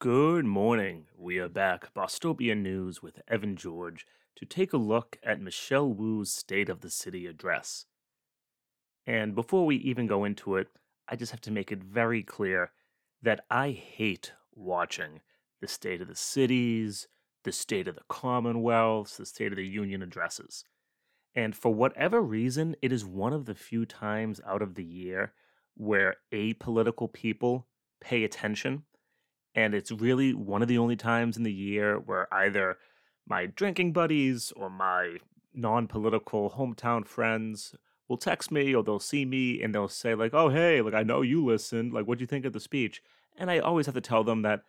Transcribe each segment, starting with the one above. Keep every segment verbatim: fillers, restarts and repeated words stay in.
Good morning. We are back, Bostopia News with Evan George, to take a look at Michelle Wu's State of the City address. And before we even go into it, I just have to make it very clear that I hate watching the State of the Cities, the State of the Commonwealths, the State of the Union addresses. And for whatever reason, it is one of the few times out of the year where apolitical people pay attention. And it's really one of the only times in the year where either my drinking buddies or my non political hometown friends will text me or they'll see me and they'll say, like, oh, hey, like, I know you listened. Like, what'd you think of the speech? And I always have to tell them that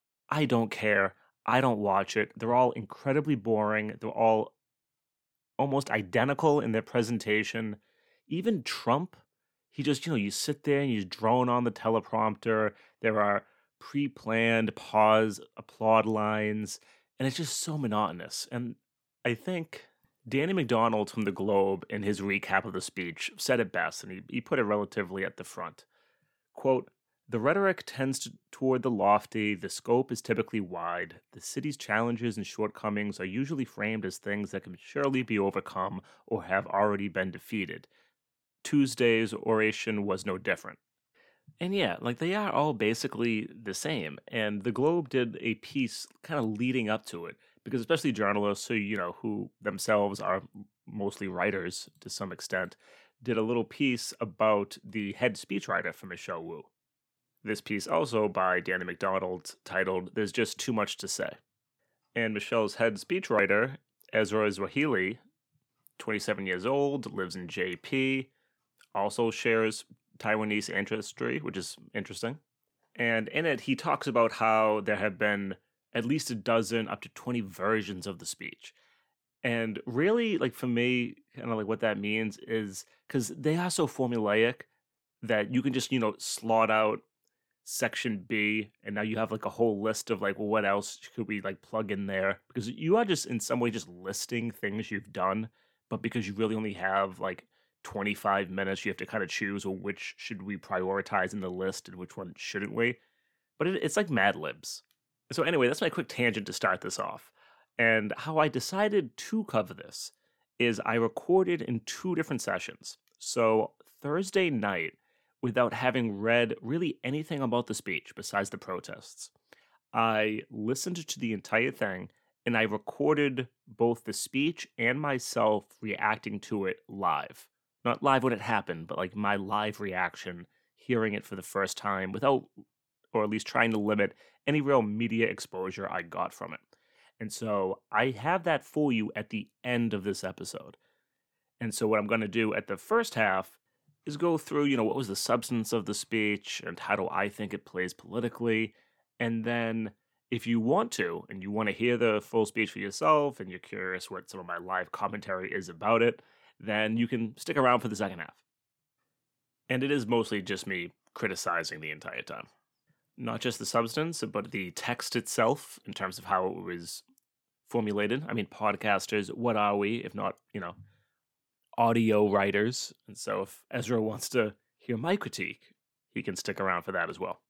I don't care. I don't watch it. They're all incredibly boring. They're all almost identical in their presentation. Even Trump, he just, you know, you sit there and you drone on the teleprompter. There are pre-planned pause applaud lines, and it's just so monotonous. And I think Danny McDonald from the Globe, in his recap of the speech, said it best, and he, he put it relatively at the front. Quote, "The rhetoric tends to, toward the lofty, the scope is typically wide, the city's challenges and shortcomings are usually framed as things that can surely be overcome or have already been defeated. Tuesday's oration was no different." And yeah, like they are all basically the same. And the Globe did a piece kind of leading up to it, because especially journalists who, you know, who themselves are mostly writers to some extent, did a little piece about the head speechwriter for Michelle Wu. This piece also by Danny McDonald titled "There's Just Too Much to Say." And Michelle's head speechwriter, Ezra Swahili, twenty-seven years old, lives in J P, also shares Taiwanese ancestry, which is interesting. And in it, he talks about how there have been at least a dozen, up to twenty versions of the speech. And really, like for me, kind of like what that means is because they are so formulaic that you can just, you know, slot out section B, and now you have like a whole list of like, well, what else could we like plug in there? Because you are just in some way just listing things you've done, but because you really only have like twenty-five minutes, you have to kind of choose, well, which should we prioritize in the list and which one shouldn't we? But it, it's like Mad Libs. So anyway, that's my quick tangent to start this off. And how I decided to cover this is I recorded in two different sessions. So Thursday night, without having read really anything about the speech besides the protests, I listened to the entire thing and I recorded both the speech and myself reacting to it live. Not live when it happened, but like my live reaction, hearing it for the first time without, or at least trying to limit any real media exposure I got from it. And so I have that for you at the end of this episode. And so what I'm going to do at the first half is go through, you know, what was the substance of the speech and how do I think it plays politically. And then if you want to, and you want to hear the full speech for yourself and you're curious what some of my live commentary is about it, then you can stick around for the second half. And it is mostly just me criticizing the entire time. Not just the substance, but the text itself in terms of how it was formulated. I mean, podcasters, what are we if not, you know, audio writers? And so if Ezra wants to hear my critique, he can stick around for that as well.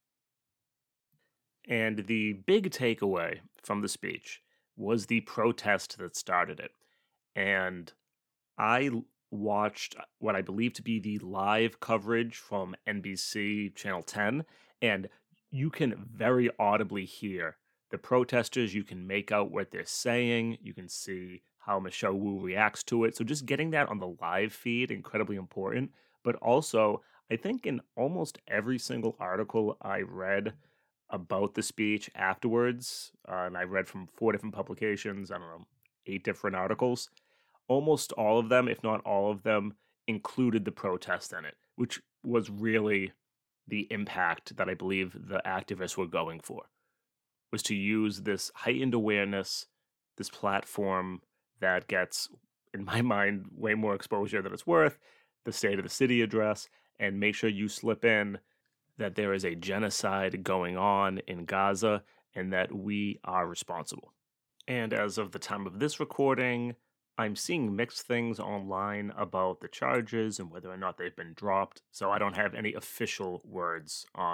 And the big takeaway from the speech was the protest that started it. And I watched what I believe to be the live coverage from N B C Channel ten, and you can very audibly hear the protesters. You can make out what they're saying. You can see how Michelle Wu reacts to it. So just getting that on the live feed, incredibly important. But also, I think in almost every single article I read about the speech afterwards, uh, and I read from four different publications, I don't know, eight different articles, almost all of them, if not all of them, included the protest in it, which was really the impact that I believe the activists were going for, was to use this heightened awareness, this platform that gets, in my mind, way more exposure than it's worth, the State of the City address, and make sure you slip in that there is a genocide going on in Gaza and that we are responsible. And as of the time of this recording, I'm seeing mixed things online about the charges and whether or not they've been dropped, so I don't have any official words on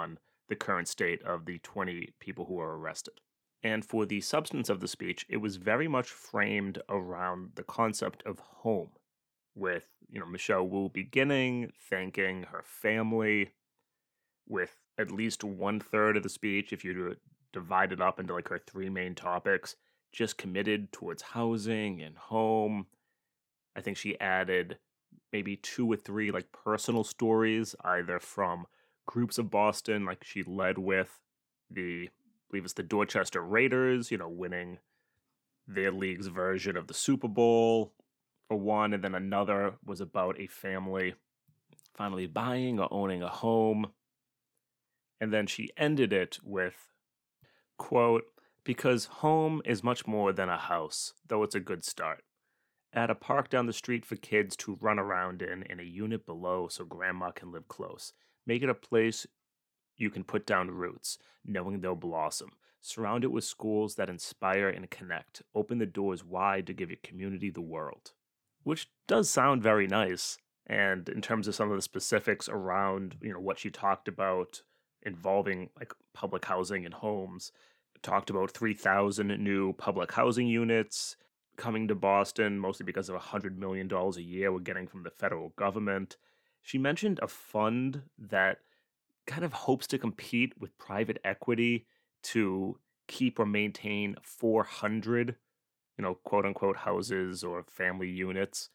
the current state of the twenty people who were arrested. And for the substance of the speech, it was very much framed around the concept of home, with, you know, Michelle Wu beginning thanking her family, with at least one third of the speech, if you divide it up into like her three main topics, just committed towards housing and home. I think she added maybe two or three like personal stories, either from groups of Boston, like she led with the, I believe it's the Dorchester Raiders, you know, winning their league's version of the Super Bowl for one, and then another was about a family finally buying or owning a home. And then she ended it with, quote, "Because home is much more than a house, though it's a good start. Add a park down the street for kids to run around in, and a unit below so grandma can live close. Make it a place you can put down roots, knowing they'll blossom. Surround it with schools that inspire and connect. Open the doors wide to give your community the world." Which does sound very nice. And in terms of some of the specifics around, you know, what she talked about involving like public housing and homes, talked about three thousand new public housing units coming to Boston, mostly because of one hundred million dollars a year we're getting from the federal government. She mentioned a fund that kind of hopes to compete with private equity to keep or maintain four hundred, you know, quote unquote houses or family units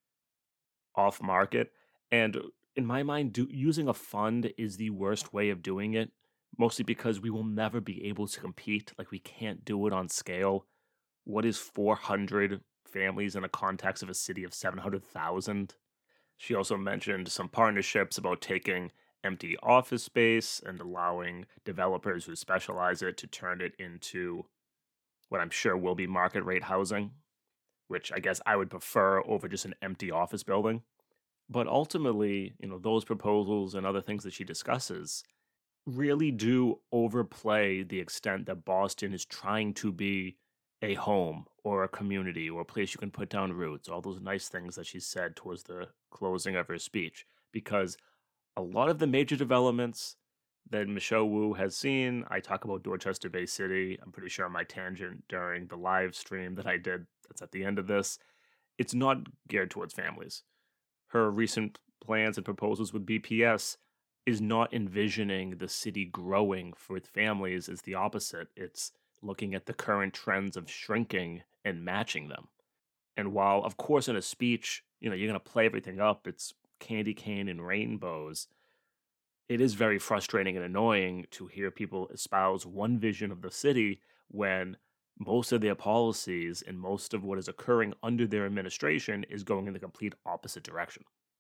off market. And in my mind, do, using a fund is the worst way of doing it, mostly because we will never be able to compete. Like, we can't do it on scale. What is four hundred families in a context of a city of seven hundred thousand? She also mentioned some partnerships about taking empty office space and allowing developers who specialize it to turn it into what I'm sure will be market rate housing, which I guess I would prefer over just an empty office building. But ultimately, you know, those proposals and other things that she discusses really do overplay the extent that Boston is trying to be a home or a community or a place you can put down roots, all those nice things that she said towards the closing of her speech. Because a lot of the major developments that Michelle Wu has seen, I talk about Dorchester Bay City, I'm pretty sure on my tangent during the live stream that I did, that's at the end of this, it's not geared towards families. Her recent plans and proposals with B P S is not envisioning the city growing for families. It's the opposite. It's looking at the current trends of shrinking and matching them. And while, of course, in a speech, you know, you're going to play everything up, it's candy cane and rainbows, it is very frustrating and annoying to hear people espouse one vision of the city when most of their policies and most of what is occurring under their administration is going in the complete opposite direction.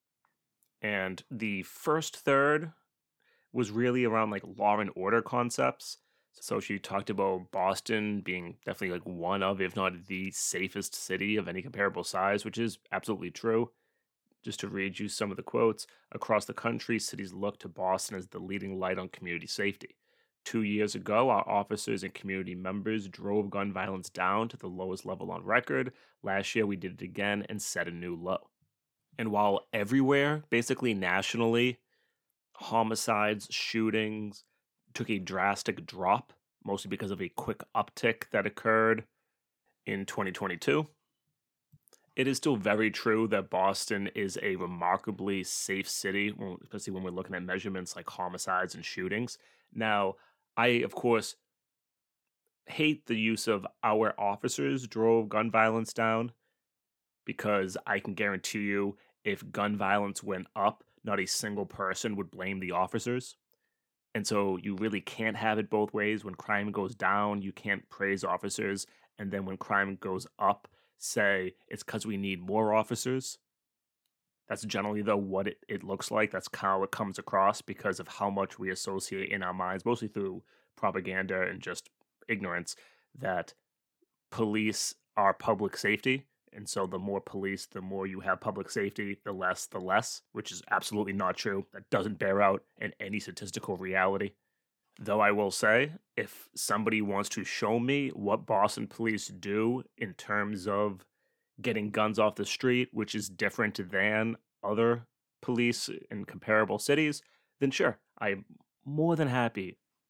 And the first third was really around like law and order concepts. So she talked about Boston being definitely like one of, if not the safest city of any comparable size, which is absolutely true. Just to read you some of the quotes, across the country, cities look to Boston as the leading light on community safety. Two years ago, our officers and community members drove gun violence down to the lowest level on record. Last year, we did it again and set a new low. And while everywhere, basically nationally, homicides, shootings took a drastic drop, mostly because of a quick uptick that occurred in twenty twenty-two, it is still very true that Boston is a remarkably safe city, especially when we're looking at measurements like homicides and shootings. Now, I, of course, hate the use of our officers drove gun violence down, because I can guarantee you if gun violence went up, not a single person would blame the officers. And so you really can't have it both ways. When crime goes down, you can't praise officers. And then when crime goes up, say it's because we need more officers. That's generally, though, what it, it looks like. That's how it comes across because of how much we associate in our minds, mostly through propaganda and just ignorance, that police are public safety. And so the more police, the more you have public safety, the less, the less, which is absolutely not true. That doesn't bear out in any statistical reality. Though I will say, if somebody wants to show me what Boston police do in terms of getting guns off the street, which is different than other police in comparable cities, then sure, I'm more than happy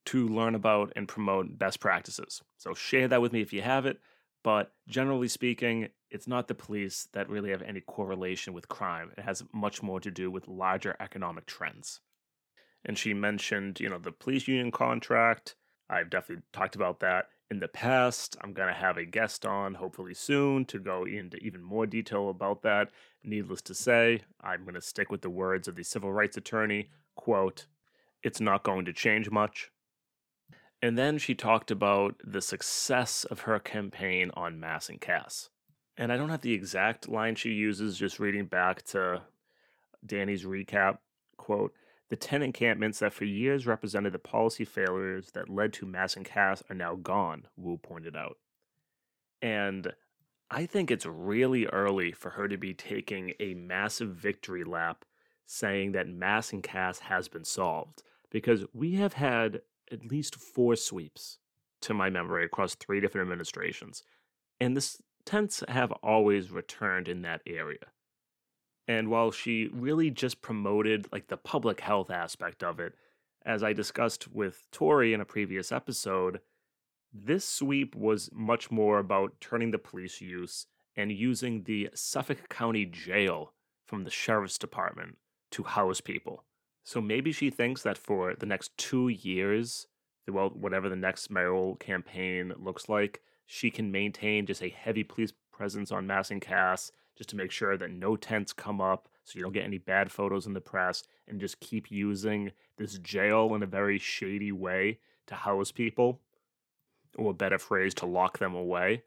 to learn about and promote best practices. So share that with me if you have it. But generally speaking, it's not the police that really have any correlation with crime. It has much more to do with larger economic trends. And she mentioned, you know, the police union contract. I've definitely talked about that in the past. I'm going to have a guest on hopefully soon to go into even more detail about that. Needless to say, I'm going to stick with the words of the civil rights attorney, quote, "It's not going to change much." And then she talked about the success of her campaign on Mass and Cass. And I don't have the exact line she uses, just reading back to Danny's recap, quote, "The ten encampments that for years represented the policy failures that led to Mass and Cass are now gone," Wu pointed out. And I think it's really early for her to be taking a massive victory lap saying that Mass and Cass has been solved, because we have had at least four sweeps to my memory across three different administrations, and the tents have always returned in that area. And while she really just promoted like the public health aspect of it, as I discussed with Tori in a previous episode, this sweep was much more about turning the police use and using the Suffolk County Jail from the Sheriff's Department to house people. So maybe she thinks that for the next two years, well, whatever the next mayoral campaign looks like, she can maintain just a heavy police presence on Mass and Cass, just to make sure that no tents come up so you don't get any bad photos in the press, and just keep using this jail in a very shady way to house people, or a better phrase, to lock them away.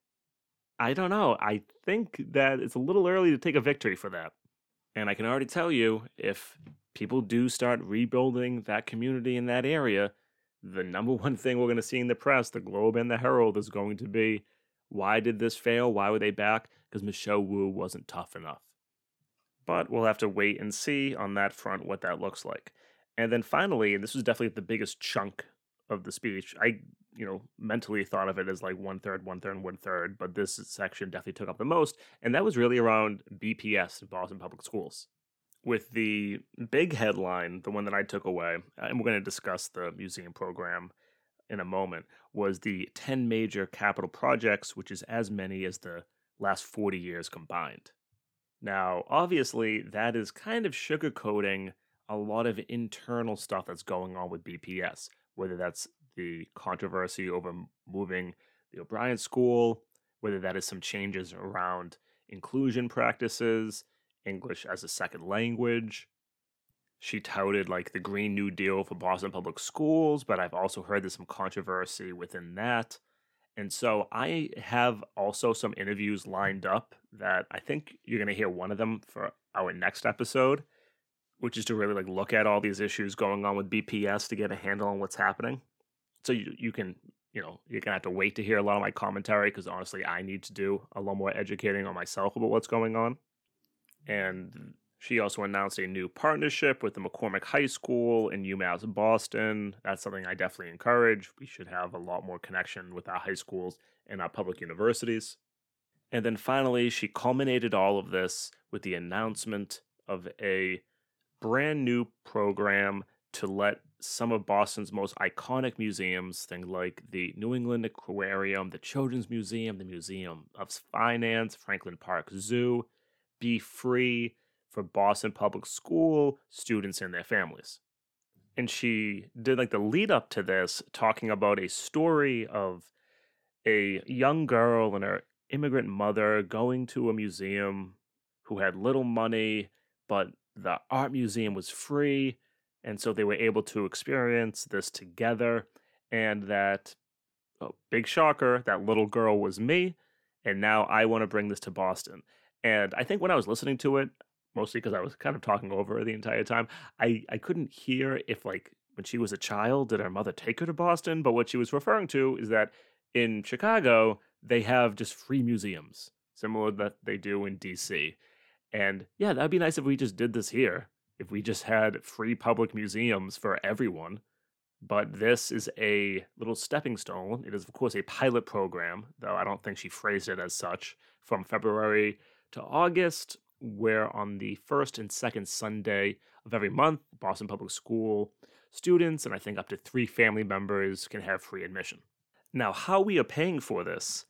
I don't know. I think that it's a little early to take a victory for that. And I can already tell you, if people do start rebuilding that community in that area, the number one thing we're going to see in the press, the Globe and the Herald, is going to be, why did this fail? Why were they back? Because Michelle Wu wasn't tough enough. But we'll have to wait and see on that front what that looks like. And then finally, and this was definitely the biggest chunk of the speech, I, you know, mentally thought of it as like one third, one third, one third, but this section definitely took up the most, and that was really around B P S, Boston Public Schools. With the big headline, the one that I took away, and we're going to discuss the museum program in a moment, was the ten major capital projects, which is as many as the last forty years combined. Now, obviously, that is kind of sugarcoating a lot of internal stuff that's going on with B P S, whether that's the controversy over moving the O'Brien School, whether that is some changes around inclusion practices, English as a second language. She touted like the Green New Deal for Boston Public Schools, but I've also heard there's some controversy within that. And so I have also some interviews lined up that I think you're going to hear one of them for our next episode, which is to really like look at all these issues going on with B P S to get a handle on what's happening. So you, you can, you know, you're going to have to wait to hear a lot of my commentary, because honestly, I need to do a lot more educating on myself about what's going on. And she also announced a new partnership with the McCormick High School in UMass Boston. That's something I definitely encourage. We should have a lot more connection with our high schools and our public universities. And then finally, she culminated all of this with the announcement of a brand new program to let some of Boston's most iconic museums, things like the New England Aquarium, the Children's Museum, the Museum of Finance, Franklin Park Zoo, be free for Boston Public School students and their families. And she did like the lead up to this, talking about a story of a young girl and her immigrant mother going to a museum who had little money, but the art museum was free. And so they were able to experience this together. And that, oh, big shocker, that little girl was me. And now I want to bring this to Boston. And I think when I was listening to it, mostly because I was kind of talking over her the entire time, I, I couldn't hear if, like, when she was a child, did her mother take her to Boston? But what she was referring to is that in Chicago, they have just free museums, similar that they do in D C. And yeah, that'd be nice if we just did this here, if we just had free public museums for everyone. But this is a little stepping stone. It is, of course, a pilot program, though I don't think she phrased it as such, from February to August, where on the first and second Sunday of every month, Boston Public School students, and I think up to three family members can have free admission. Now, how we are paying for this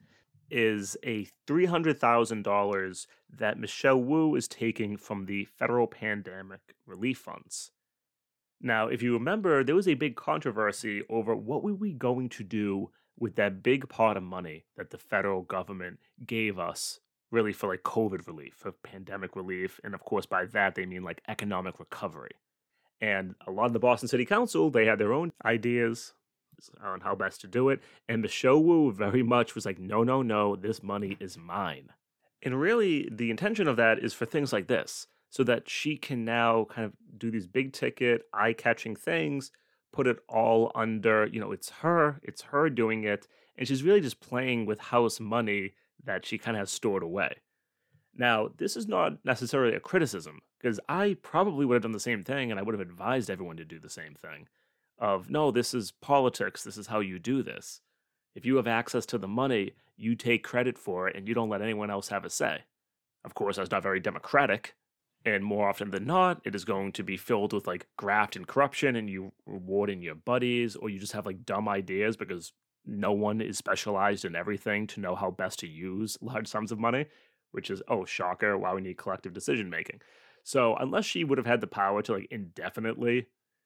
is a three hundred thousand dollars that Michelle Wu is taking from the federal pandemic relief funds. Now, if you remember, there was a big controversy over what were we going to do with that big pot of money that the federal government gave us, really for like COVID relief, for pandemic relief, and of course by that they mean like economic recovery. And a lot of the Boston City Council, they had their own ideas on how best to do it, and Michelle Wu very much was like, no, no, no, this money is mine. And really, the intention of that is for things like this, so that she can now kind of do these big ticket, eye-catching things, put it all under, you know, it's her, it's her doing it, and she's really just playing with house money that she kind of has stored away. Now, this is not necessarily a criticism, because I probably would have done the same thing, and I would have advised everyone to do the same thing. Of, no, this is politics, this is how you do this. If you have access to the money, you take credit for it, and you don't let anyone else have a say. Of course, that's not very democratic, and more often than not, it is going to be filled with, like, graft and corruption, and you rewarding your buddies, or you just have, like, dumb ideas because no one is specialized in everything to know how best to use large sums of money, which is, oh, shocker, why we need collective decision-making. So unless she would have had the power to, like, indefinitely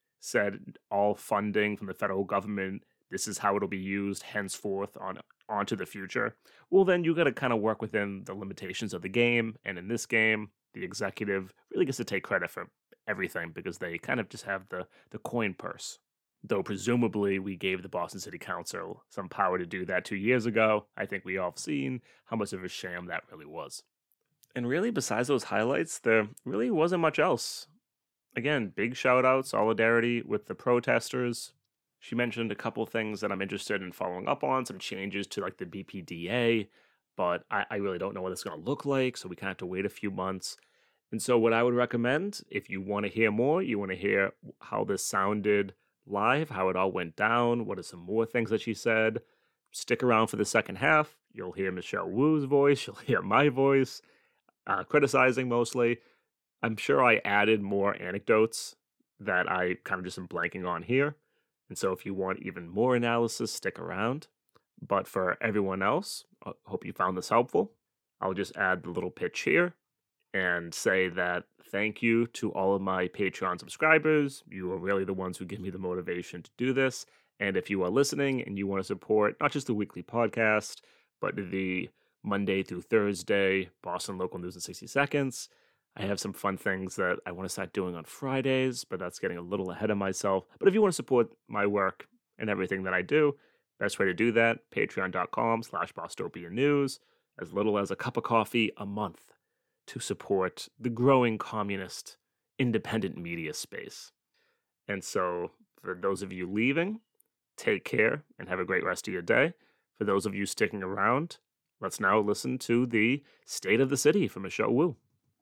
said all funding from the federal government, this is how it'll be used henceforth on onto the future, well, then you got to kind of work within the limitations of the game. And in this game, the executive really gets to take credit for everything because they kind of just have the, the coin purse. Though presumably we gave the Boston City Council some power to do that two years ago. I think we all have seen how much of a sham that really was. And really, besides those highlights, there really wasn't much else. Again, big shout out, solidarity with the protesters. She mentioned a couple things that I'm interested in following up on, some changes to like the B P D A, but I, I really don't know what it's going to look like, so we kind of have to wait a few months. And so what I would recommend, if you want to hear more, you want to hear how this sounded live, how it all went down, what are some more things that she said, stick around for the second half. You'll hear Michelle Wu's voice, you'll hear my voice, uh, criticizing mostly. I'm sure I added more anecdotes that I kind of just am blanking on here. And so if you want even more analysis, stick around. But for everyone else, I hope you found this helpful. I'll just add the little pitch here and say that thank you to all of my Patreon subscribers. You are really the ones who give me the motivation to do this. And if you are listening and you want to support not just the weekly podcast, but the Monday through Thursday Boston Local News in sixty seconds, I have some fun things that I want to start doing on Fridays, but that's getting a little ahead of myself. But if you want to support my work and everything that I do, best way to do that, patreon.com slash Bostopia News, as little as a cup of coffee a month to support the growing communist independent media space. And so for those of you leaving, take care and have a great rest of your day. For those of you sticking around, let's now listen to the State of the City from Michelle Wu.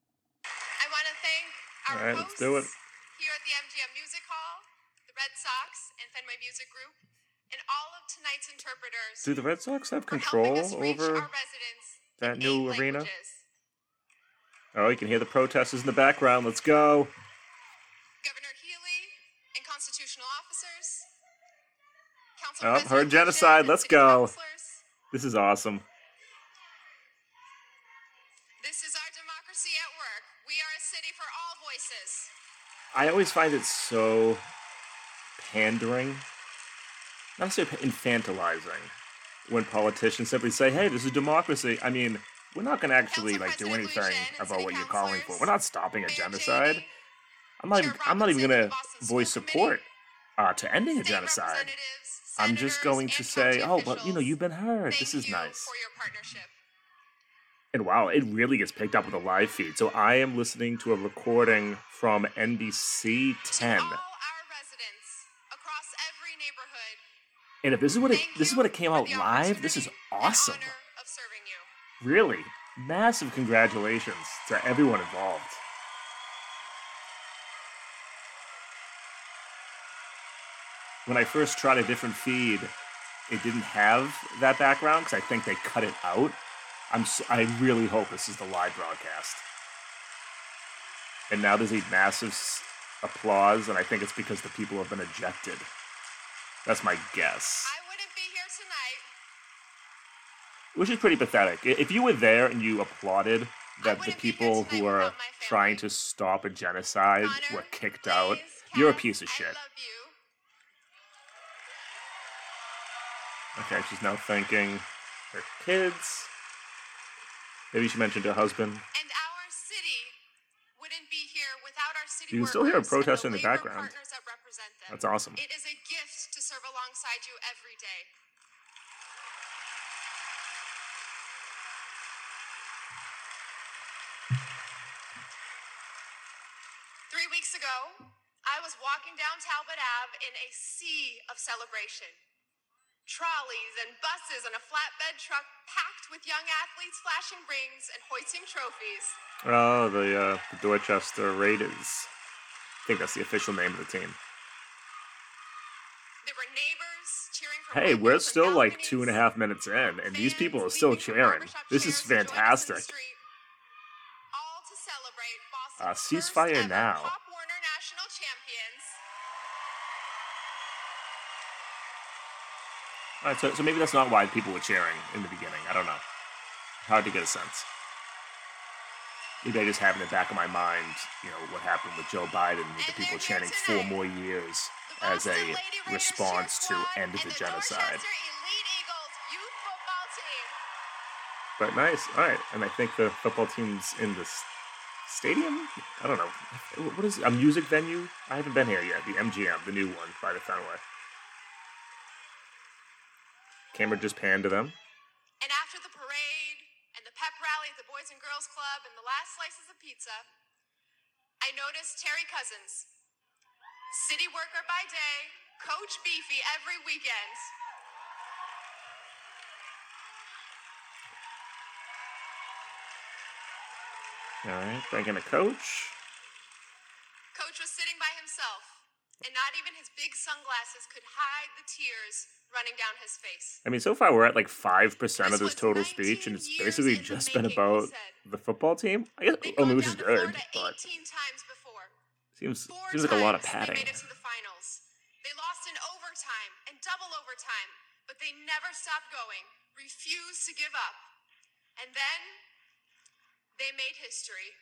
Our All right, hosts let's do it. here at the M G M Music Hall, the Red Sox, and Fenway Music Group, and all of tonight's interpreters. Do the Red Sox have for control helping us reach over our residents that in new eight arena? languages. Oh, you can hear the protesters in the background. Let's go. Governor Healy and constitutional officers. Council Oh, President heard Legend genocide. and Let's city go. councilors. This is awesome. This is our democracy at work. We are a city for all voices. I always find it so pandering, not necessarily infantilizing, when politicians simply say, hey, this is democracy. I mean, we're not going to actually Council like do President anything Legend and about city what you're calling for. councilors, We're not stopping a Mayor genocide. Cheney, I'm not. Chair Even, I'm not even Robinson going of to the Boston voice School support uh, to ending a State genocide. representatives, I'm just senators, going to and say, county oh, but you know, officials, you've been heard. thank This is you nice. for your partnership. And wow, it really gets picked up with a live feed. So I am listening to a recording from N B C ten. To all our residents across every neighborhood, And if this is what it thank this is you what it came for out the live, this is opportunity and awesome. honor of serving you. Really, massive congratulations to everyone involved. When I first tried a different feed, it didn't have that background because I think they cut it out. I'm s- I really hope this is the live broadcast. And now there's a massive s- applause, and I think it's because the people have been ejected. That's my guess. I wouldn't be here tonight. Which is pretty pathetic. If you were there and you applauded that the people who are trying to stop a genocide Connor, were kicked out, Blaze, you're a Cass, piece of I shit. love you. Okay, she's now thanking her kids. Maybe she mentioned her husband. And our city wouldn't be here without our city You can still hear a workers and protester in the labor background. partners that represent them. That's awesome. It is a gift to serve alongside you every day. Three weeks ago, I was walking down Talbot Ave in a sea of celebration. Trolleys and buses and a flatbed truck packed with young athletes flashing rings and hoisting trophies. Oh, the, uh, the Dorchester Raiders. I think that's the official name of the team. There were neighbors cheering for Hey, we're Michaels and still like balconies. two and a half minutes in, and these Fans people are still leaping from cheering. barbershop This is chairs to join us in the fantastic. street. All to celebrate Boston's Uh, first ceasefire ever now. Pop Warner National Champions. All right, so, so maybe that's not why people were cheering in the beginning. I don't know. Hard to get a sense. Maybe I just have in the back of my mind, you know, what happened with Joe Biden with the And people they're here chanting four today. more years The as Boston a Lady Raiders response cheer to squad end and the the genocide. Dorchester Elite Eagles youth football team. But nice. All right. And I think the football team's in the s- stadium? I don't know. What is it? A music venue? I haven't been here yet. The M G M, the new one by the Fenway. Camera just panned to them. And after the parade and the pep rally at the Boys and Girls Club and the last slices of pizza, I noticed Terry Cousins, city worker by day, Coach Beefy every weekend. All right. Thanking the coach. Coach was sitting by himself, and not even his big sunglasses could hide the tears running down his face. I mean, so far we're at like five percent of This this was total speech, and it's nineteen years basically in the just been making, he about said. the football team. I guess, They'd I mean, gone which is down to good, Florida but eighteen times before. seems Four seems like a lot of times padding. They made it to the finals. They lost in overtime and double overtime, but they never stopped going, refused to give up. And then they made history.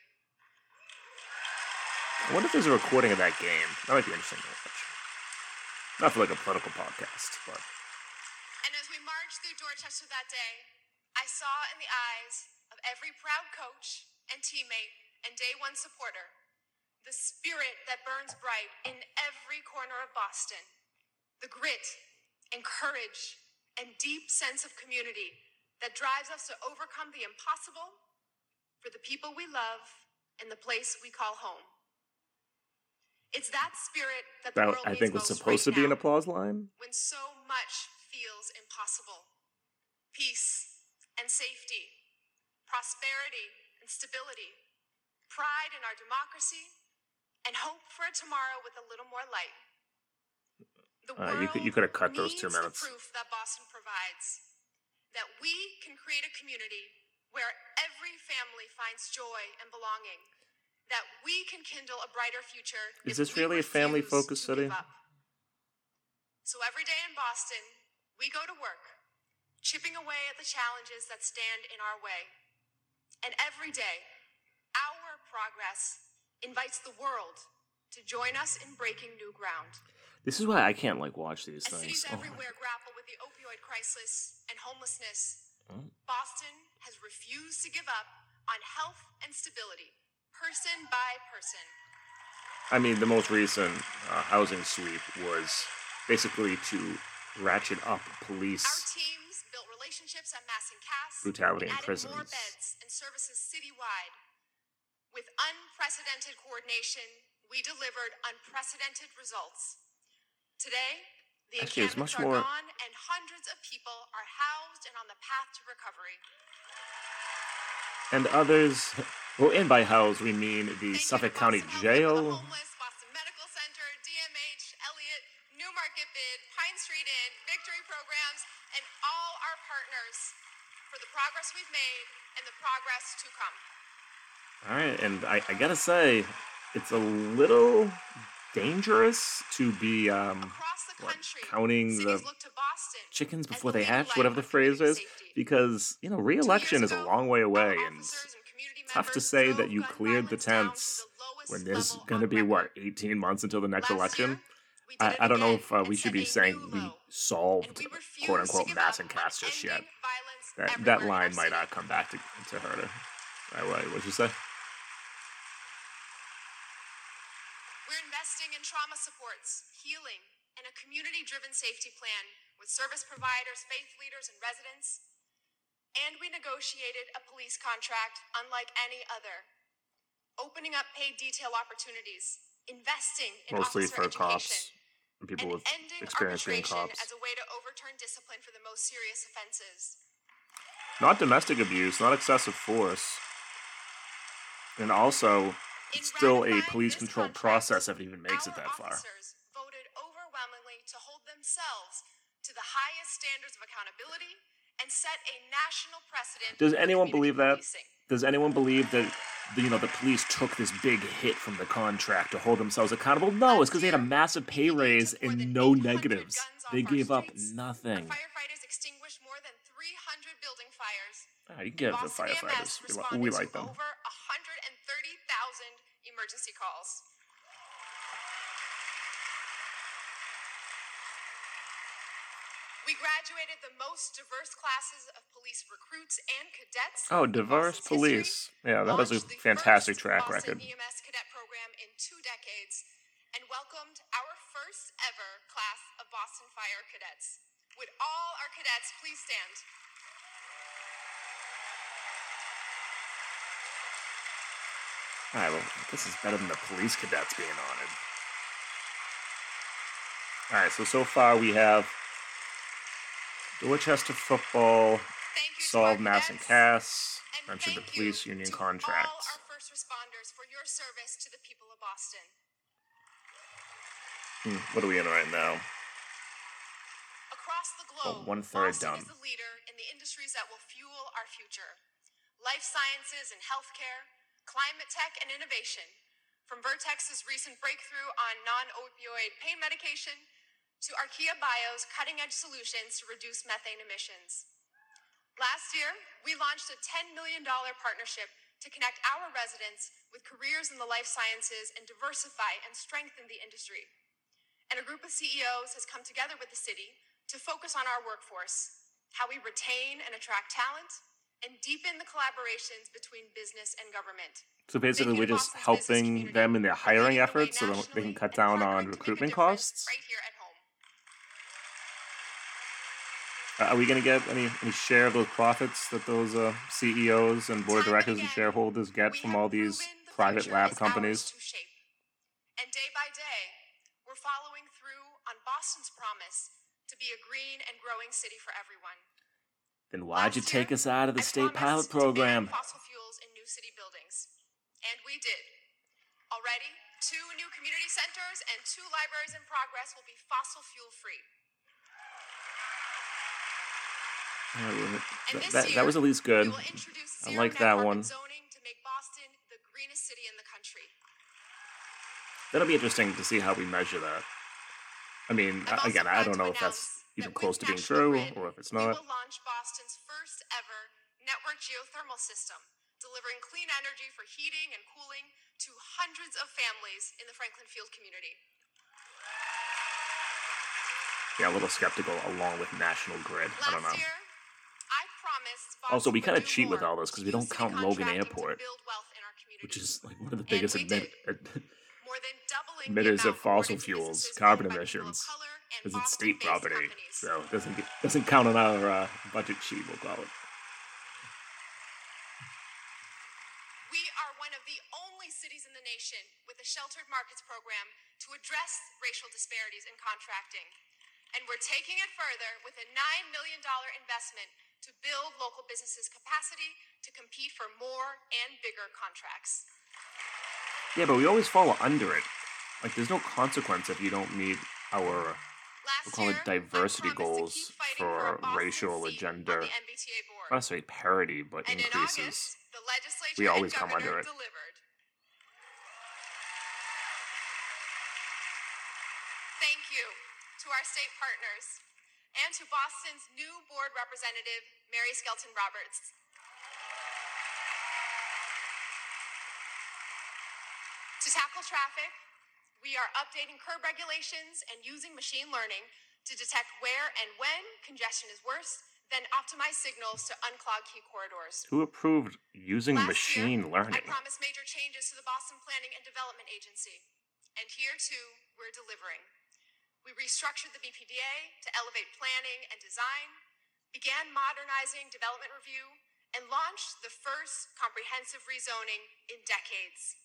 I wonder if there's a recording of that game. That might be interesting to watch. Not for like a political podcast, but And as we marched through Dorchester that day, I saw in the eyes of every proud coach and teammate and day one supporter the spirit that burns bright in every corner of Boston, the grit and courage and deep sense of community that drives us to overcome the impossible for the people we love and the place we call home. It's that spirit that the that world I needs think was most supposed right to be an now, applause line. when so much feels impossible. Peace and safety, prosperity and stability, pride in our democracy, and hope for a tomorrow with a little more light. The Uh, you world could- you could have cut those two needs minutes. the proof that Boston provides, that we can create a community where every family finds joy and belonging, that we can kindle a brighter future. Is if this we really a refuse family-focused to give city? up. So every day in Boston, we go to work, chipping away at the challenges that stand in our way. And every day, our progress invites the world to join us in breaking new ground. This is why I can't like watch these As things. cities Oh my- everywhere grapple with the opioid crisis and homelessness, Oh. Boston has refused to give up on health and stability, person by person. I mean, the most recent uh, housing sweep was basically to ratchet up Our police. teams built relationships at Mass and Cass, Brutality and in added more prisons. beds and services citywide. With unprecedented coordination, we delivered unprecedented results. Today, the Actually, it's encampments much are more- gone, and hundreds of people are housed and on the path to recovery. And others, well, and by house we mean the Thank you to Suffolk County Boston Help for the Jail. Homeless, Boston Medical Center, D M H, Elliott, Newmarket Bid, Pine Street Inn, Victory Programs, and all our partners for the progress we've made and the progress to come. All right, and I, I gotta say, it's a little dangerous to be um Across the what country, counting the cities look to Boston chickens as before the they leading hatch, light whatever the on phrase community is, safety. because you know Two years re-election is a ago, long way our away, and officers and community tough to members say that drove you gun cleared the violence down to tents the lowest when there's level going to on be what record. eighteen months until the next Last year, election. we did I, it I don't know again if uh, and we should set be a new saying we low. And solved we quote refuse to unquote give mass up on cast just yet. ending violence That that everywhere in our line might city. not come back to, to hurt her. All right, what'd you say? We're investing in trauma supports, healing, and a community-driven safety plan with service providers, faith leaders, and residents. And we negotiated a police contract unlike any other, opening up paid detail opportunities, investing in Mostly officer for education, cops and people and with ending experience being arbitration cops. as a way to overturn discipline for the most serious offenses. Not domestic abuse, not excessive force. And also, In it's still a ratifying police this controlled contract, process if it even makes it our that far. officers voted overwhelmingly to hold themselves to the highest standards of accountability and set a national precedent. Does for anyone community believe that? policing. Does anyone believe that the, you know the police took this big hit from the contract to hold themselves accountable? No, it's because they had a massive pay raise and no negatives. They gave up nothing. Our firefighters extinguished more than three hundred building fires. Ah, you give the Boston E M S firefighters. We, li- responded we like to them. over one hundred thirty thousand emergency calls. We graduated the most diverse classes of police recruits and cadets. Oh, in diverse Boston's history, police. Yeah, that is a launched the fantastic first track Boston record. E M S cadet program in two decades, and welcomed our first ever class of Boston Fire cadets. Would all our cadets please stand? All right, well, this is better than the police cadets being honored. All right, so so far we have Dorchester football, Thank you to solved our mass and cadets, casts, and mentioned the thank police you union to contracts. all our first responders for your service to the people of Boston. Hmm, what are we in right now? Across the Oh, globe, one third Boston done. is the leader in the industries that will fuel our future. Life sciences and healthcare, climate tech and innovation. From Vertex's recent breakthrough on non-opioid pain medication to Archaea Bio's cutting-edge solutions to reduce methane emissions. Last year, we launched a ten million dollars partnership to connect our residents with careers in the life sciences and diversify and strengthen the industry. And a group of C E Os has come together with the city to focus on our workforce, how we retain and attract talent, and deepen the collaborations between business and government. So basically, Thank you we're to just Boston's business helping community them in their for hiring leading the way efforts so that they can nationally cut and down partnering on to make a recruitment difference costs. right here at home. Uh, are we going to get any, any share of those profits that those uh, C E Os and board of Time and directors and again, shareholders get we from have all these proven the private future lab is ours companies? to shape. And day by day, we're following through on Boston's promise to be a green and growing city for everyone. Then why'd you Last take year, us out of the I state pilot promised to program? ban fossil fuels in new city buildings. And we did. Already, two new community centers and two libraries in progress will be fossil fuel free. Yeah, well, And that, this that, year, that was at least good. we will introduce I zero like net that carbon one. zoning to make Boston the greenest city in the country. That'll be interesting to see how we measure that. I mean, I'm also again, I proud don't to know if that's announce even that close with to being National true Grid, or if it's we not. will launch Boston's first ever network geothermal system, delivering clean energy for heating and cooling to hundreds of families in the Franklin Field community. Yeah, a little skeptical along with National Grid. I don't Last know. year, I promised Also, Boston we would kind of do cheat with more all this because to we don't use city count Logan contracting to Airport, build wealth in our community. which is like one of the And biggest we emit- More than doubling the emitters of amount fossil awarded to fuels, businesses carbon owned by people of emissions. color and Because it's state Boston-based property, companies. so it doesn't get, doesn't count on our uh, budget sheet. We'll call it. We are one of the only cities in the nation with a sheltered markets program to address racial disparities in contracting. And we're taking it further with a nine million dollars investment to build local businesses' capacity to compete for more and bigger contracts. Yeah, but we always fall under it. Like, there's no consequence if you don't meet our, Last we'll call year, it diversity I promised to goals keep fighting for for a Boston racial or seat gender, on the M B T A board. not necessarily parity, but And in increases. August, the legislature We always and come governor under it. delivered. our state partners, and to Boston's new board representative, Mary Skelton Roberts. To tackle traffic, we are updating curb regulations and using machine learning to detect where and when congestion is worse, then optimize signals to unclog key corridors. Who approved using Last machine year, learning? I promised major changes to the Boston Planning and Development Agency. And here, too, we're delivering. We restructured the B P D A to elevate planning and design, began modernizing development review, and launched the first comprehensive rezoning in decades.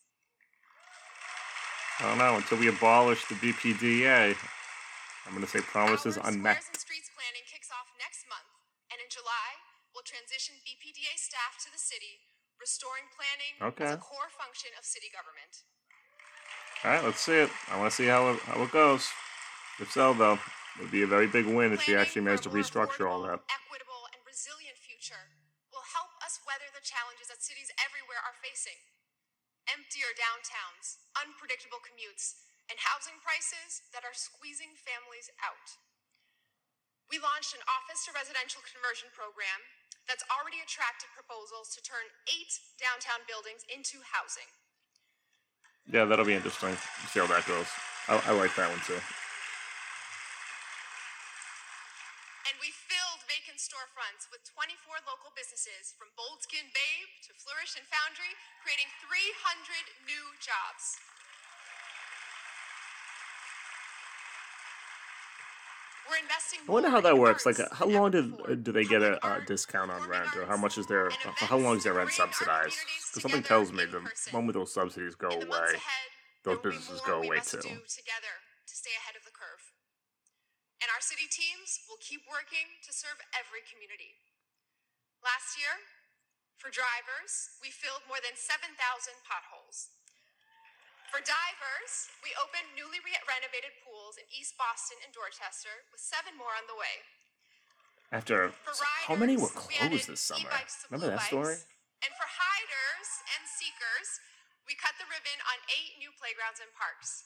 I don't know, until we abolish the B P D A. I'm going to say promises Our unmet. Squares and Streets planning kicks off next month, and in July, we'll transition B P D A staff to the city, restoring planning Okay. as a core function of city government. All right, let's see it. I want to see how it, how it goes. If so, though, it would be a very big win if she Planning actually managed to for a more restructure all that. affordable, equitable, and resilient future will help us weather the challenges that cities everywhere are facing. Emptier downtowns, unpredictable commutes, and housing prices that are squeezing families out. We launched an office-to-residential conversion program that's already attracted proposals to turn eight downtown buildings into housing. Yeah, that'll be interesting. See how that goes. I, I like that one, too. And we filled vacant storefronts with twenty-four local businesses, from Bold Skin Babe to Flourish and Foundry, creating three hundred new jobs. We're investing I wonder more how that in works. Like, arts uh, how than long ever do, before. uh, do they get a, Public a art, discount on performing rent? Or arts, how much is their, and uh, how long is events their to rent bring our subsidized? communities Because something together tells me in the person. moment those subsidies go In the months away, ahead, those there will be businesses more go we away, must too. do together to stay ahead of the curve. And our city teams will keep working to serve every community. Last year, for drivers, we filled more than seven thousand potholes. For divers, we opened newly re- renovated pools in East Boston and Dorchester, with seven more on the way. After, For how many were riders, we added closed this summer? e-bikes to Remember blue that bikes. story? And for hiders and seekers, we cut the ribbon on eight new playgrounds and parks.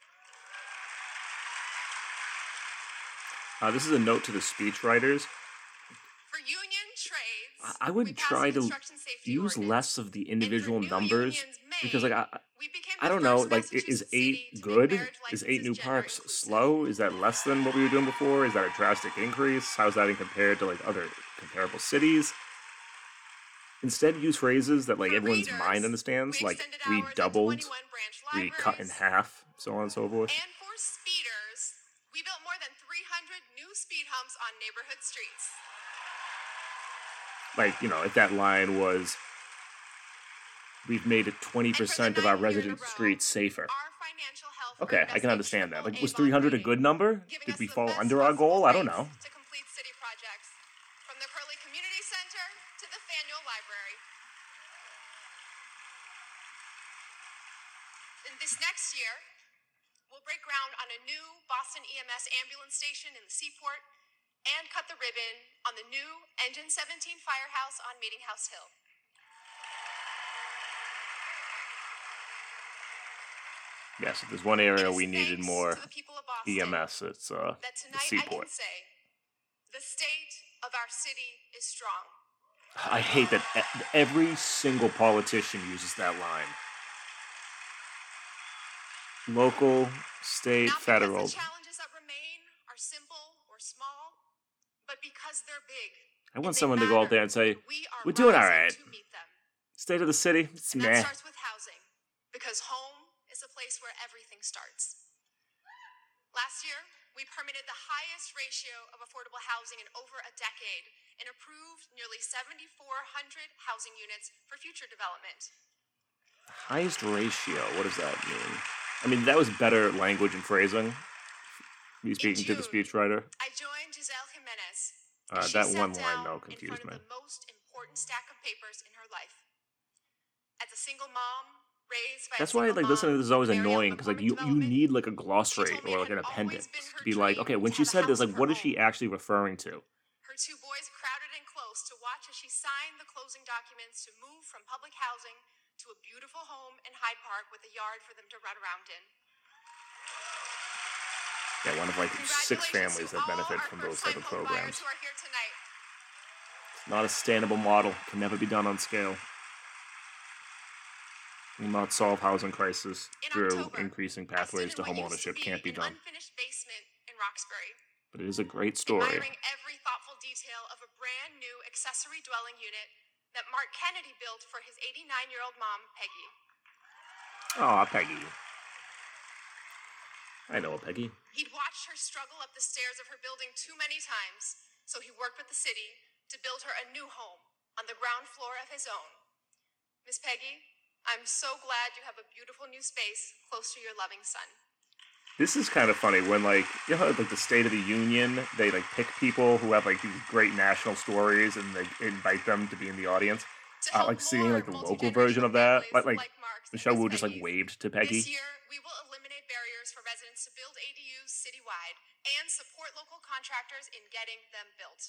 Uh, this is a note to the speechwriters. For union trades, I- I we would passed try a to construction safety use ordinance. less of the And for individual new numbers unions because, like, made, I, we became I the don't know, first like, i- is Massachusetts eight city to make good? marriage Is eight new licenses gender parks inclusive. slow? Is that less than what we were doing before? Is that a drastic increase? How's that in compared to, like, other comparable cities? Instead, use phrases that, like, For everyone's readers, mind understands, we like extended hours at redoubled, twenty-one branch recut in libraries. half, so on and so forth. And for speeders, we built more than three hundred new speed humps on neighborhood streets. Like, you know, if that line was, we've made it twenty And for the percent of our ninth year in a resident row, streets safer. our financial health Okay, earned I us can a understand that. Like, triple was A three hundred a bond good rating, number? giving Did us we the fall best under our possible goal? I don't life know. To complete city projects, from the Curley Community Center to the Faneuil Library. And this next year, we'll break ground on a new Boston E M S ambulance station in the Seaport and cut the ribbon on the new Engine seventeen firehouse on Meeting House Hill. Yes, if there's one It area is we needed thanks more to the people of Boston E M S, it's uh, that the tonight I Seaport. can say the state of our city is strong. I hate that e- every single politician uses that line. Local, state, Not federal. because the challenges that remain are simple or small, but because they're big. I want and they someone to go out matter, there and say, and we are we're doing all rising right. to meet them. State of the city, it's And that meh. starts with housing, because home is a place where everything starts. Last year, we permitted the highest ratio of affordable housing in over a decade and approved nearly seventy-four hundred housing units for future development. Highest ratio, what does that mean? I mean, that was better language and phrasing. Me speaking to the June, speechwriter. I joined Giselle Jimenez. Uh, as she that sat one line, down though, in confused front me. of the most important stack of papers in her life. As a single mom, raised by That's a why, single like, listening to mom this is always in an area of annoying, because, like, you, apartment you development, need, like, a she glossary told me or, it like, an had always appendix been her to be like, dream okay, when to she have a said this, house like, of what her is she own. actually referring to? Her two boys crowded in close to watch as she signed the closing documents to move from public housing to a beautiful home in Hyde Park with a yard for them to run around in. Yeah, one of like six Congratulations families to that all benefit our from those first-time type of home buyers programs. who are here tonight. It's not a sustainable model. Can never be done on scale. Will not solve housing crisis In through October, increasing I stood pathways in to what used to homeownership. be Can't be an done. unfinished basement in Roxbury, But it is a great story. admiring every thoughtful detail of a brand new accessory dwelling unit that Mark Kennedy built for his eighty-nine-year-old mom, Peggy. Aw, Peggy. I know a Peggy. He'd watched her struggle up the stairs of her building too many times, so he worked with the city to build her a new home on the ground floor of his own. Miss Peggy, I'm so glad you have a beautiful new space close to your loving son. This is kind of funny when, like, you know, like the State of the Union, they like pick people who have like these great national stories and they invite them to be in the audience. To Uh, help like seeing more like the local version of that, multi-generational like like families like Mark's and Michelle Miss Wu just like Peggy's. waved to This Peggy. year, we will eliminate barriers for residents to build A D Us citywide and support local contractors in getting them built.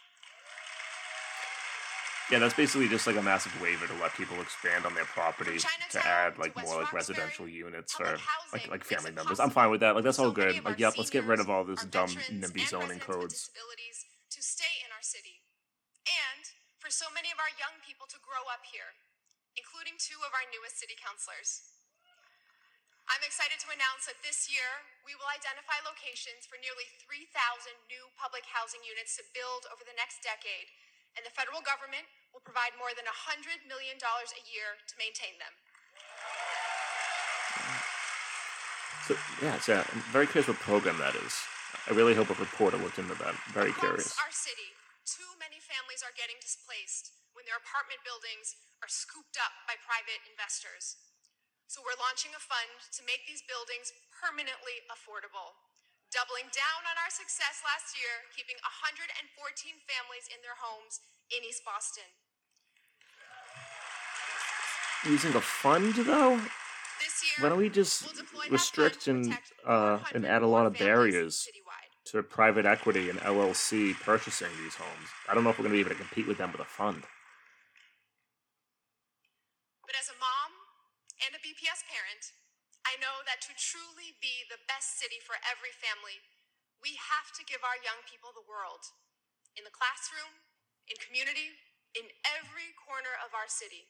Yeah, that's basically just like a massive waiver to let people expand on their property From to Chinatown add to like West more like Roxbury, residential units public for like housing like makes family it members. I'm possible fine with that. Like that's for all so many good. of Like our yep, let's get rid of all this seniors, our dumb veterans, NIMBY and zoning residents with codes. disabilities to stay in our city, and for so many of our young people to grow up here, including two of our newest city councilors. I'm excited to announce that this year we will identify locations for nearly three thousand new public housing units to build over the next decade, and the federal government will provide more than one hundred million dollars a year to maintain them. So yeah, so I'm very curious what program that is. I really hope a reporter looked into that. Very curious. Across our city, too many families are getting displaced when their apartment buildings are scooped up by private investors. So we're launching a fund to make these buildings permanently affordable, doubling down on our success last year, keeping one hundred fourteen families in their homes in East Boston. Using a fund though? This year, Why don't we just we'll deploy that restrict fund to and protect uh, and four hundred add a lot more of families barriers citywide. to private equity and L L C purchasing these homes? I don't know if we're going to be able to compete with them with a fund. But as a mom and a B P S parent, I know that to truly be the best city for every family, we have to give our young people the world. In the classroom, in community, in every corner of our city.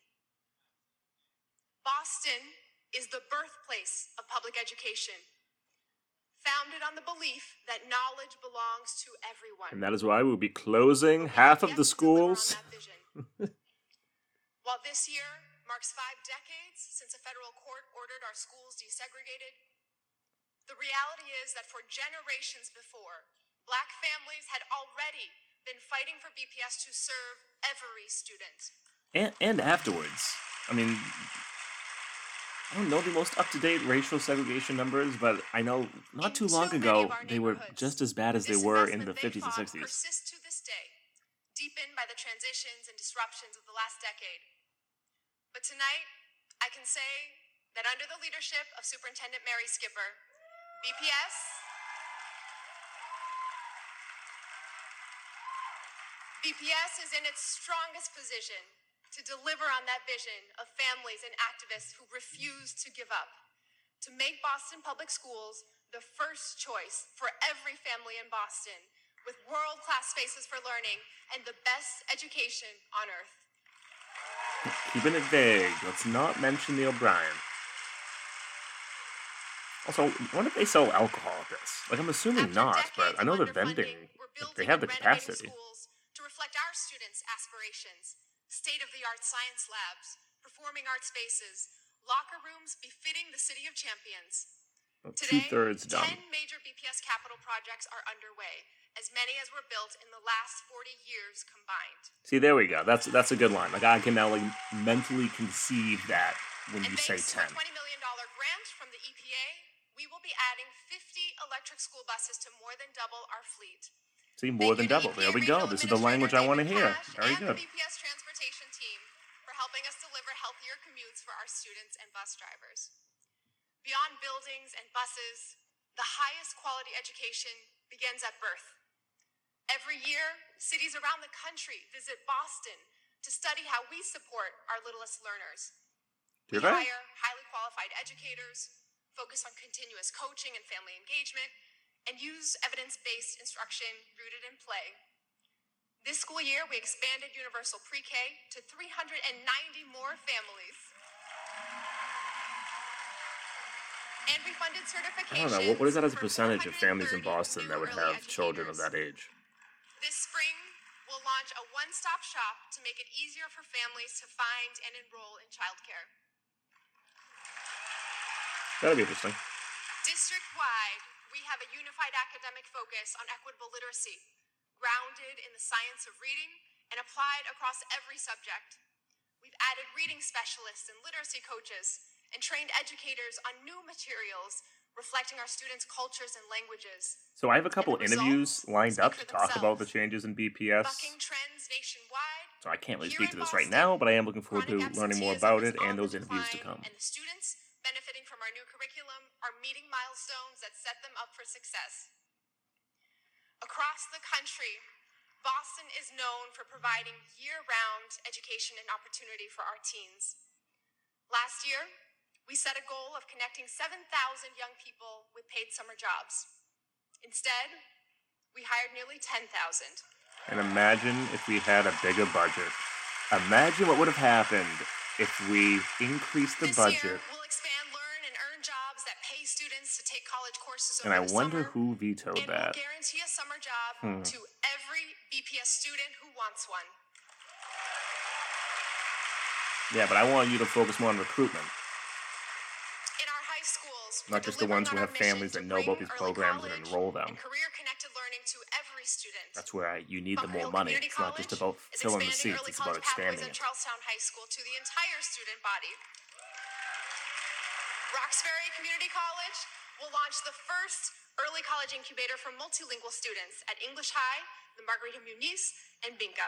Boston is the birthplace of public education, founded on the belief that knowledge belongs to everyone. And that is why we'll be closing But we half have of yet the to deliver on schools. that vision. While this year marks five decades since a federal court ordered our schools desegregated, the reality is that for generations before, Black families had already been fighting for B P S to serve every student. And, and afterwards. I mean, I don't know the most up-to-date racial segregation numbers, but I know not too In long too many ago of our they were neighborhoods, just as bad as they this were in investment the they fifties and fought sixties. persists to this day, deepened by the transitions and disruptions of the last decade. But tonight, I can say that under the leadership of Superintendent Mary Skipper, B P S B P S is in its strongest position to deliver on that vision of families and activists who refuse to give up, to make Boston Public Schools the first choice for every family in Boston, with world-class spaces for learning and the best education on earth. Keeping it vague. Let's not mention the O'Brien. Also, what if they sell alcohol at this? Like, I'm assuming After not, but decades I know of the vending, underfunding, we're like, they building have the and renovating capacity. schools to reflect our students' aspirations, state-of-the-art science labs, performing arts spaces, locker rooms befitting the City of Champions. About Today, two-thirds done. ten major B P S capital projects are underway, as many as were built in the last forty years combined. See, there we go. That's that's a good line. Like, I can now, like, mentally conceive that when And you say thanks ten. to a twenty million dollars grant from the E P A, we will be adding fifty electric school buses to more than double our fleet. See, more Thank than you to double. E P A There we go. Regional This is the language I want to Administrator hear. David Very Cash good. and the B P S transportation team for helping us deliver healthier commutes for our students and bus drivers. Beyond buildings and buses, the highest quality education begins at birth. Every year, cities around the country visit Boston to study how we support our littlest learners. Do We they? hire highly qualified educators, focus on continuous coaching and family engagement, and use evidence-based instruction rooted in play. This school year, we expanded universal pre-K to three hundred ninety more families. And we funded certifications. I don't know. What, what is that as a for percentage of families in four hundred thirty Boston that new would early have children of educators. that age? This spring, we'll launch a one-stop shop to make it easier for families to find and enroll in childcare. That'll be interesting. District-wide, we have a unified academic focus on equitable literacy, grounded in the science of reading and applied across every subject. We've added reading specialists and literacy coaches and trained educators on new materials reflecting our students' cultures and languages. So I have a couple And the interviews results lined speak up for to talk about the themselves. changes in B P S. Bucking trends nationwide. So I can't really Here speak in to this right Boston, now, but I am looking forward to chronic learning more absenteeism about is it and on the those interviews to decline, come. And the students benefiting from our new curriculum are meeting milestones that set them up for success. Across the country, Boston is known for providing year-round education and opportunity for our teens. Last year, we set a goal of connecting seven thousand young people with paid summer jobs. Instead, we hired nearly ten thousand. And imagine if we had a bigger budget. Imagine what would have happened if we increased the This budget. year, we'll expand Learn and Earn jobs that pay students to take college courses And over I the wonder summer. who vetoed And that. we'll guarantee a summer job Hmm. to every B P S student who wants one. Yeah, but I want you to focus more on recruitment, In our high schools, not we're just the delivering ones who on our have mission families to that know about bring these early programs and college enroll them. and career-connected learning to every student. That's where I, you need the Bunker more Hill money. Community It's not just College about is filling the expanding seats. early It's about college pathways expanding at it. Charlestown High School to the entire student body. Roxbury Community College will launch the first early college incubator for multilingual students at English High, the Margarita Muniz, and Binka.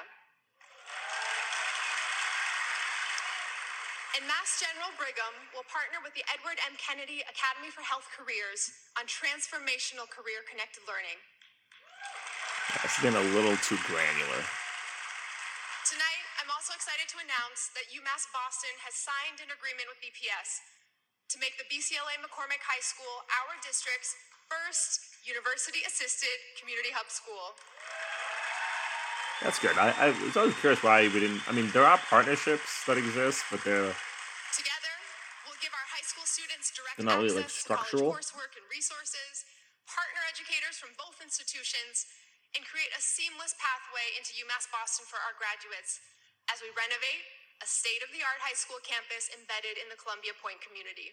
And Mass General Brigham will partner with the Edward M. Kennedy Academy for Health Careers on transformational career-connected learning. It's been a little too granular. Tonight, I'm also excited to announce that UMass Boston has signed an agreement with B P S to make the B C L A McCormick High School our district's first university-assisted community hub school. That's good. I, I was always curious why we didn't. I mean, there are partnerships that exist, but they're Together, we'll give our high school students direct They're not really, like, access structural. to college coursework and resources, partner educators from both institutions, and create a seamless pathway into UMass Boston for our graduates as we renovate a state-of-the-art high school campus embedded in the Columbia Point community.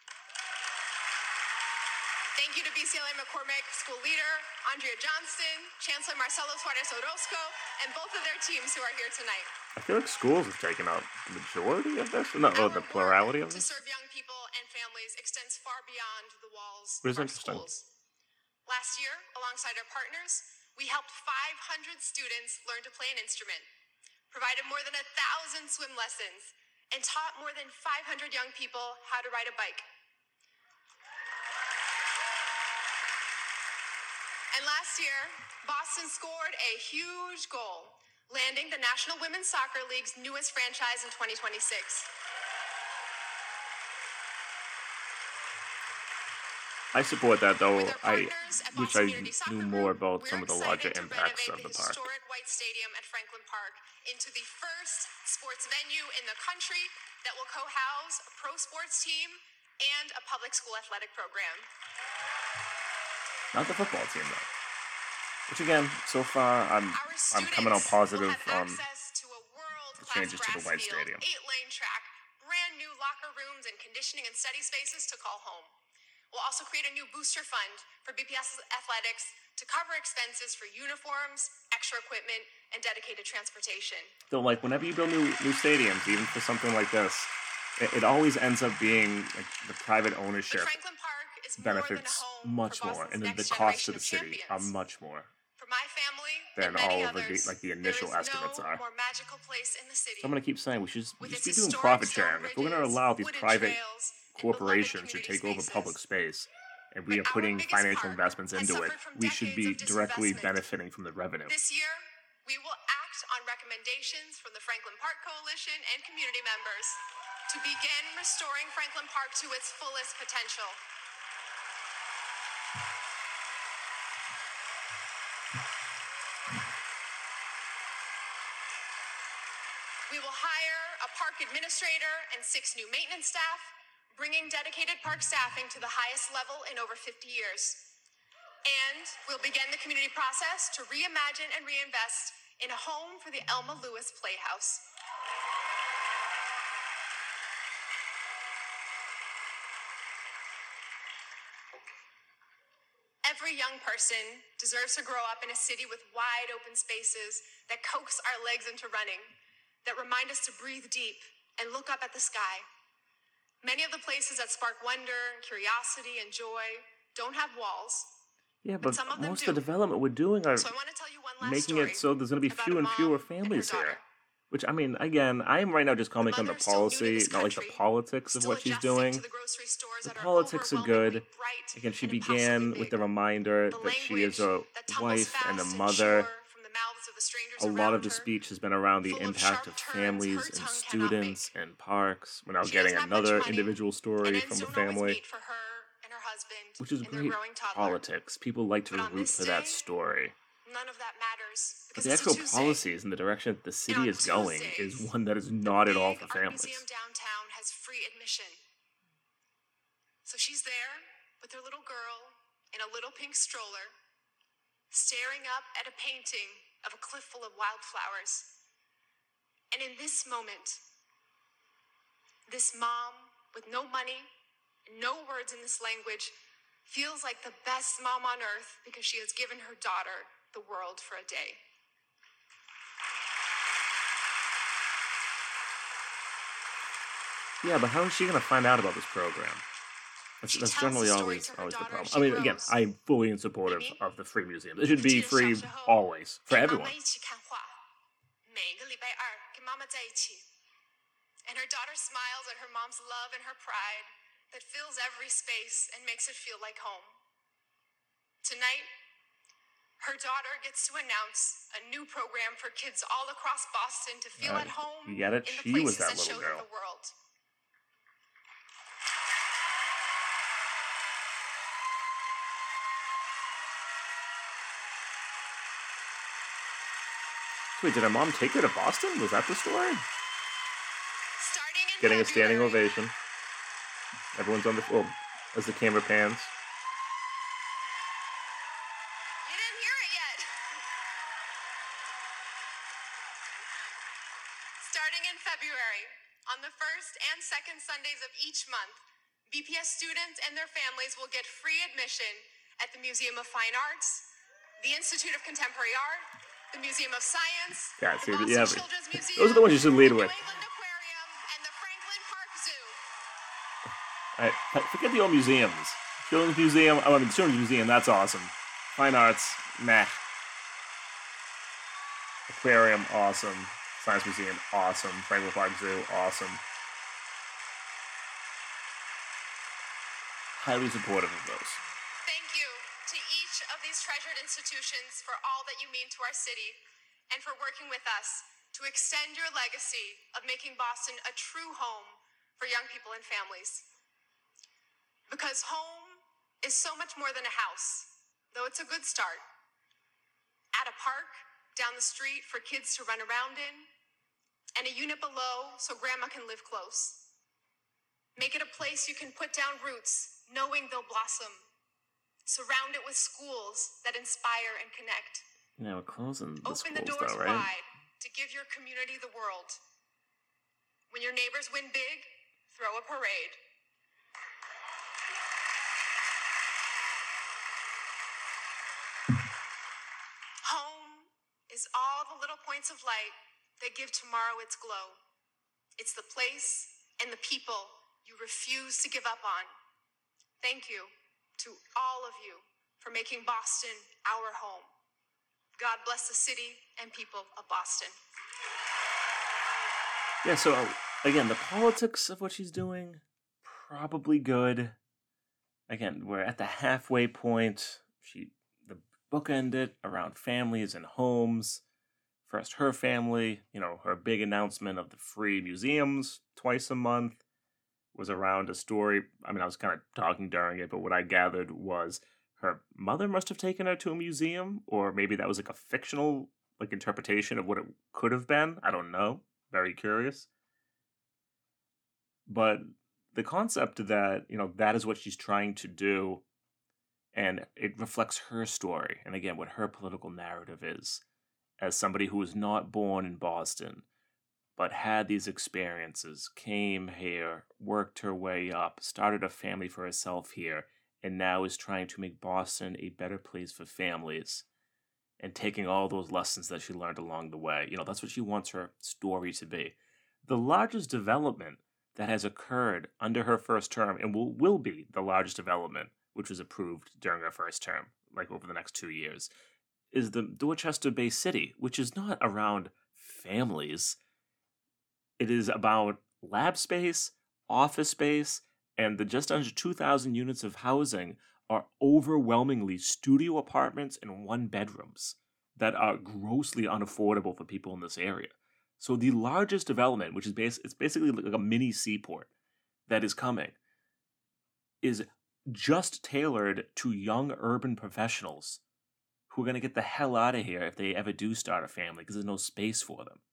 Thank you to B C L A McCormick school leader Andrea Johnston, Chancellor Marcelo Suarez Orozco, and both of their teams who are here tonight. I feel like schools have taken up the majority of this. No, or Our the work plurality of to this. serve young people and families extends far beyond the walls It is of our interesting. schools. Last year, alongside our partners, we helped five hundred students learn to play an instrument, provided more than a thousand swim lessons, and taught more than five hundred young people how to ride a bike. And last year, Boston scored a huge goal, landing the National Women's Soccer League's newest franchise in twenty twenty-six. I support that though. With our I partners at wish Boston I Community Soccer knew Group, more about we're some of the excited larger to impacts renovate of the the park. historic White Stadium at Franklin Park into the first sports venue in the country that will co-house a pro sports team and a public school athletic program. Not the football team though. Which again, so far I'm Our I'm coming out students positive will have on access to a world-class changes to the grass White field, Stadium. eight-lane track, brand new locker rooms, and conditioning and study spaces to call home. We'll also create a new booster fund for B P S athletics to cover expenses for uniforms, extra equipment, and dedicated transportation. though. Like whenever you build new new stadiums, even for something like this, it, it always ends up being like the private But ownership Franklin Park is more than a benefits home much for more, Boston's and then the next costs to generation the of city are champions. much more For my family than and many all of the others, like the there initial is estimates no are. more magical place in the city. So I'm gonna keep saying we should, we With should its be doing historic profit stone sharing. If we're gonna bridges, allow these wooden private trails, and corporations to beloved take community over public spaces. space, and we But are our putting biggest financial park investments has into it, suffered from we should be decades of directly disinvestment. benefiting from the revenue. This year, we will act on recommendations from the Franklin Park Coalition and community members to begin restoring Franklin Park to its fullest potential. We will hire a park administrator and six new maintenance staff, bringing dedicated park staffing to the highest level in over fifty years. And we'll begin the community process to reimagine and reinvest in a home for the Elma Lewis Playhouse. Every young person deserves to grow up in a city with wide open spaces that coax our legs into running, that remind us to breathe deep and look up at the sky. Many of the places that spark wonder, curiosity, and joy don't have walls. Yeah, But but some of them most of the do. development we're doing are So I want to tell you one last making story it so there's going to be about fewer a and fewer mom and her families daughter. here. Which, I mean, again, I am right now just The commenting on the mother, still new to policy, this not like the country, politics of still what she's adjusting doing. to the grocery stores The that are politics are overwhelmingly good. bright Again, she and began impossibly with big. the reminder The that she is language a that tumbles wife and a fast and mother. sure from the mouths of the strangers A lot of around the her, speech has been around the full of impact sharp of turns her families and tongue cannot students make. and parks. We're now She getting doesn't have much another money, individual and story ends from a don't always family, meet for her and her husband which is and their great growing toddler. politics. People like to But on root this for that day, story. none of that matters But because the it's a actual Tuesday. policies and the direction that the And city on is going is Tuesdays, one that is the not at all big for art museum families. downtown has free admission. So she's there with her little girl in a little pink stroller, staring up at a painting of a cliff full of wildflowers. And in this moment, this mom with no money, no words in this language, feels like the best mom on earth because she has given her daughter the world for a day. Yeah, but how is she going to find out about this program? That's, She that's tells the generally story always to her always the daughter problem. as I she mean, again, grows. I'm fully in support of, Mimi, of the free museum. It should be 我记得 free 小时候 always, for 陪妈 everyone. 妈一起看画，每个礼拜二跟妈妈在一起。And her daughter smiles at her mom's love and her pride that fills every space and makes it feel like home. Tonight, her daughter gets to announce a new program for kids all across Boston to feel Uh, at home you get it? in the She was places that that show little them girl. the world. Wait, did her mom take her to Boston? Was that the story? Starting in Getting a standing February, ovation. Everyone's on the oh, as the camera pans. You didn't hear it yet. Starting in February, on the first and second Sundays of each month, B P S students and their families will get free admission at the Museum of Fine Arts, the Institute of Contemporary Art, the Museum of Science, Yeah, the see, Boston yeah, Children's Museum, those are the ones you should lead the with. New England Aquarium, and the Franklin Park Zoo. All right, f- forget the old museums. Children's Museum, oh, I mean, Children's Museum, that's awesome. Fine Arts, meh. Aquarium, awesome. Science Museum, awesome. Franklin Park Zoo, awesome. Highly supportive of those. Thank you to each of these treasured institutions for all that you mean to our city and for working with us to extend your legacy of making Boston a true home for young people and families. Because home is so much more than a house, though it's a good start. At a park down the street for kids to run around in, and a unit below so grandma can live close. Make it a place you can put down roots, knowing they'll blossom. Surround it with schools that inspire and connect. Yeah, we're closing the Open the schools doors though, right? wide to give your community the world. When your neighbors win big, throw a parade. Home is all the little points of light that give tomorrow its glow. It's the place and the people you refuse to give up on. Thank you to all of you for making Boston our home. God bless the city and people of Boston. Yeah, so uh, again, the politics of what she's doing, probably good. Again, we're at the halfway point. She the book ended around families and homes. First her family, you know, her big announcement of the free museums twice a month was around a story. I mean, I was kind of talking during it, but what I gathered was her mother must have taken her to a museum, or maybe that was like a fictional like interpretation of what it could have been. I don't know. very curious. But the concept that, you know, that is what she's trying to do, and it reflects her story, and again, what her political narrative is, as somebody who was not born in Boston, but had these experiences, came here, worked her way up, started a family for herself here, and now is trying to make Boston a better place for families, and taking all those lessons that she learned along the way. You know, that's what she wants her story to be. The largest development that has occurred under her first term, and will, will be the largest development, which was approved during her first term, like over the next two years, is the Dorchester Bay City, which is not around families. It is about lab space, office space, and the just under two thousand units of housing are overwhelmingly studio apartments and one bedrooms that are grossly unaffordable for people in this area. So the largest development, which is bas- it's basically like a mini seaport that is coming, is just tailored to young urban professionals who are going to get the hell out of here if they ever do start a family because there's no space for them.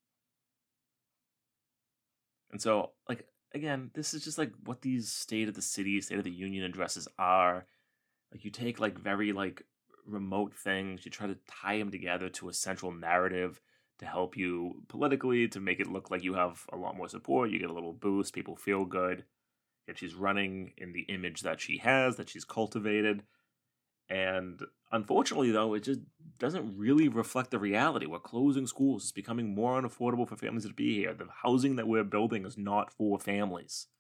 And so, like, again, this is just like what these State of the City, State of the Union addresses are. Like, you take like very like remote things, you try to tie them together to a central narrative to help you politically, to make it look like you have a lot more support. You get a little boost, people feel good. Yet she's running in the image that she has, that she's cultivated. And unfortunately, though, it just doesn't really reflect the reality. We're closing schools. It's becoming more unaffordable for families to be here. The housing that we're building is not for families.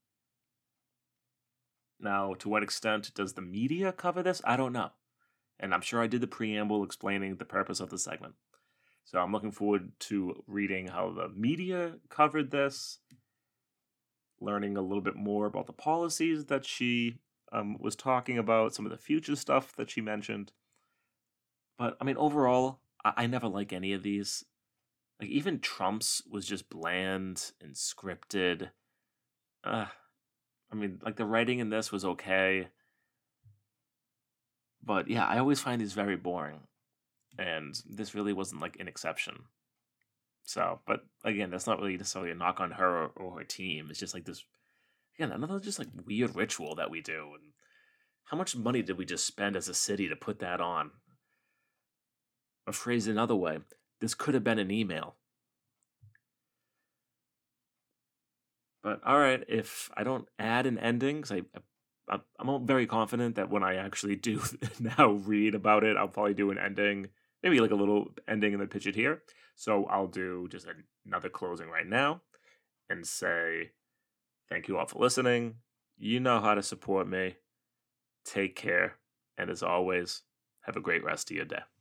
Now, to what extent does the media cover this? I don't know. And I'm sure I did the preamble explaining the purpose of the segment. So I'm looking forward to reading how the media covered this, learning a little bit more about the policies that she um, was talking about, some of the future stuff that she mentioned. But, I mean, overall, I, I never like any of these. Like, even Trump's was just bland and scripted. Uh, I mean, like, the writing in this was okay. But, yeah, I always find these very boring. And this really wasn't, like, an exception. So, but, again, that's not really necessarily a knock on her or, or her team. It's just, like, this, again, another just, like, weird ritual that we do. And how much money did we just spend as a city to put that on? Or phrased another way, this could have been an email. But all right, if I don't add an ending, because I, I, I'm very confident that when I actually do now read about it, I'll probably do an ending, maybe like a little ending and then pitch it here. So I'll do just another closing right now and say, thank you all for listening. You know how to support me. Take care. And as always, have a great rest of your day.